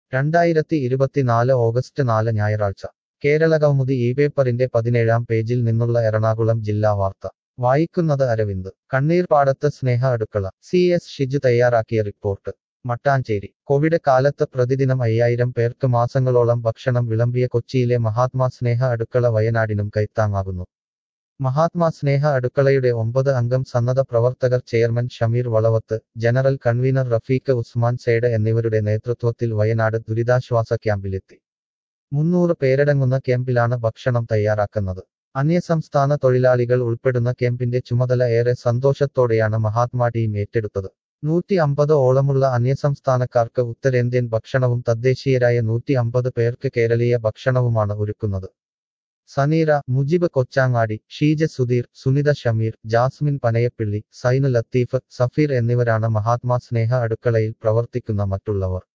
2024 August 4 ഞായറാഴ്ച കേരളകൗമുദി പേപ്പറിന്റെ 17-ാം പേജിൽ നിന്നുള്ള എറണാകുളം ജില്ലാ വാർത്ത വായിക്കുന്നത് അരവിന്ദ്. കണ്ണീർപ്പാടത്ത് സ്നേഹ അടുക്കള. CS ഷിജു തയ്യാറാക്കിയ റിപ്പോർട്ട്. മട്ടാഞ്ചേരി. കോവിഡ് കാലത്ത് പ്രതിദിനം 5000 പേർക്ക് മാസങ്ങളോളം ഭക്ഷണം വിളമ്പിയ കൊച്ചിയിലെ മഹാത്മാ സ്നേഹ അടുക്കള വയനാടിനും കൈത്താങ്ങാകുന്നു. മഹാത്മാ സ്നേഹ അടുക്കളയുടെ 9 അംഗം സന്നദ്ധ പ്രവർത്തകർ chairman Shameer Valavath, general convener Rafeeq Usman Sait എന്നിവരുടെ നേതൃത്വത്തിൽ വയനാട് ദുരിതാശ്വാസ ക്യാമ്പിലെത്തി. 300 പേരടങ്ങുന്ന ക്യാമ്പിലാണ് ഭക്ഷണം തയ്യാറാക്കുന്നത്. അന്യസംസ്ഥാന തൊഴിലാളികൾ ഉൾപ്പെടുന്ന ക്യാമ്പിന്റെ ചുമതല ഏറെ സന്തോഷത്തോടെയാണ് മഹാത്മാ ടീം ഏറ്റെടുത്തത്. 150 ഓളമുള്ള അന്യസംസ്ഥാനക്കാർക്ക് ഉത്തരേന്ത്യൻ ഭക്ഷണവും തദ്ദേശീയരായ 150 പേർക്ക് കേരളീയ ഭക്ഷണവുമാണ് ഒരുക്കുന്നത്. സനീറ, മുജിബ് കൊച്ചാങ്ങാടി, ഷീജ സുധീർ, സുനിത ഷമീർ, ജാസ്മിൻ പനയപ്പിള്ളി, സൈനു ലത്തീഫ്, സഫീർ എന്നിവരാണ് മഹാത്മാ സ്നേഹ അടുക്കളയിൽ പ്രവർത്തിക്കുന്ന മറ്റുള്ളവർ.